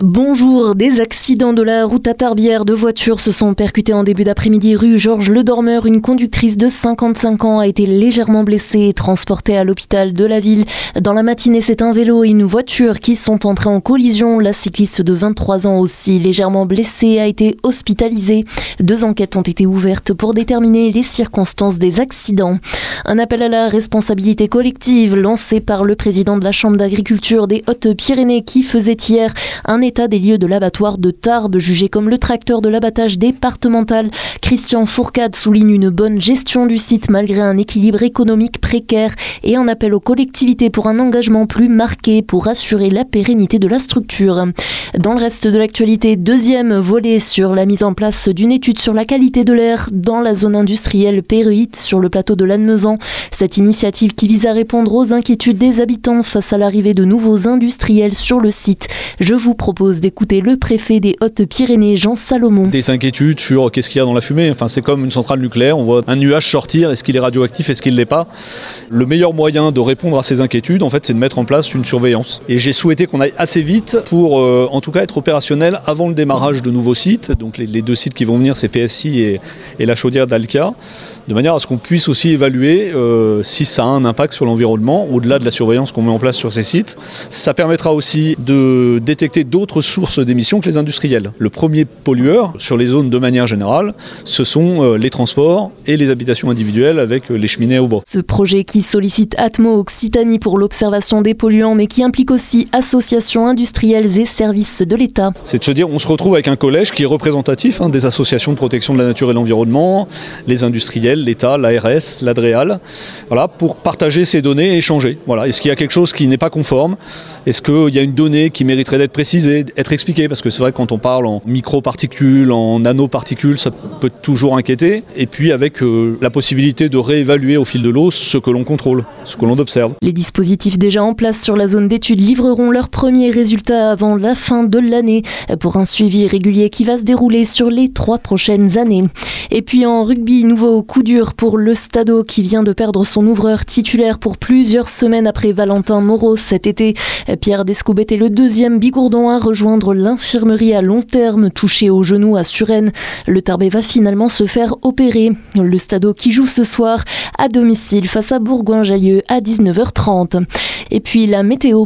Bonjour, des accidents de la route à Tarbière. 2 voitures se sont percutées en début d'après-midi rue Georges Le Dormeur. Une conductrice de 55 ans a été légèrement blessée et transportée à l'hôpital de la ville. Dans la matinée, c'est un vélo et une voiture qui sont entrés en collision. La cycliste de 23 ans aussi légèrement blessée a été hospitalisée. 2 enquêtes ont été ouvertes pour déterminer les circonstances des accidents. Un appel à la responsabilité collective lancé par le président de la Chambre d'agriculture des Hautes-Pyrénées qui faisait hier un état des lieux de l'abattoir de Tarbes, jugé comme le tracteur de l'abattage départemental. Christian Fourcade souligne une bonne gestion du site malgré un équilibre économique précaire et un appel aux collectivités pour un engagement plus marqué pour assurer la pérennité de la structure. Dans le reste de l'actualité, 2e volet sur la mise en place d'une étude sur la qualité de l'air dans la zone industrielle Péruite sur le plateau de Lannemezan. Cette initiative qui vise à répondre aux inquiétudes des habitants face à l'arrivée de nouveaux industriels sur le site. Je vous propose d'écouter le préfet des Hautes-Pyrénées, Jean Salomon. Des inquiétudes sur qu'est-ce qu'il y a dans la fumée. Enfin, c'est comme une centrale nucléaire, on voit un nuage sortir, est-ce qu'il est radioactif, est-ce qu'il ne l'est pas. Le meilleur moyen de répondre à ces inquiétudes, en fait, c'est de mettre en place une surveillance. Et j'ai souhaité qu'on aille assez vite pour, en tout cas, être opérationnel avant le démarrage de nouveaux sites. Donc les 2 sites qui vont venir, c'est PSI et la chaudière d'Alkia, de manière à ce qu'on puisse aussi évaluer si ça a un impact sur l'environnement, au-delà de la surveillance qu'on met en place sur ces sites. Ça permettra aussi de détecter d'autres sources d'émissions que les industriels. Le premier pollueur, sur les zones de manière générale, ce sont les transports et les habitations individuelles avec les cheminées au bois. Ce projet qui sollicite Atmo Occitanie pour l'observation des polluants, mais qui implique aussi associations industrielles et services de l'État. C'est de se dire, on se retrouve avec un collège qui est représentatif des associations de protection de la nature et de l'environnement, les industriels, l'État, l'ARS, l'Adréal, voilà, pour partager ces données et échanger. Voilà. Est-ce qu'il y a quelque chose qui n'est pas conforme ? Est-ce qu'il y a une donnée qui mériterait d'être précisée, être expliquée ? Parce que c'est vrai que quand on parle en microparticules, en nanoparticules, ça peut toujours inquiéter. Et puis avec la possibilité de réévaluer au fil de l'eau ce que l'on contrôle, ce que l'on observe. Les dispositifs déjà en place sur la zone d'études livreront leurs premiers résultats avant la fin de l'année pour un suivi régulier qui va se dérouler sur les 3 prochaines années. Et puis en rugby, nouveau coup dur pour le Stadeau qui vient de perdre son ouvreur titulaire pour plusieurs semaines après Valentin Moreau cet été. Pierre Descoubet est le 2e bigourdon à rejoindre l'infirmerie à long terme, touché au genou à Suresnes. Le Tarbais va finalement se faire opérer. Le Stadeau qui joue ce soir à domicile face à Bourgoin-Jallieu à 19h30. Et puis la météo.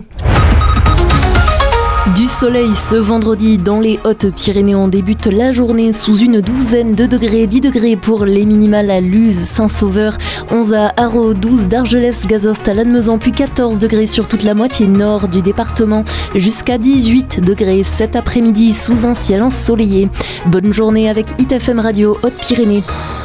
Du soleil ce vendredi dans les Hautes-Pyrénées. On débute la journée sous une douzaine de degrés, 10 degrés pour les minimales à Luz, Saint-Sauveur, 11 à Haro, 12 d'Argelès, Gazost à Lannemezan, puis 14 degrés sur toute la moitié nord du département, jusqu'à 18 degrés cet après-midi sous un ciel ensoleillé. Bonne journée avec ITFM Radio Hautes-Pyrénées.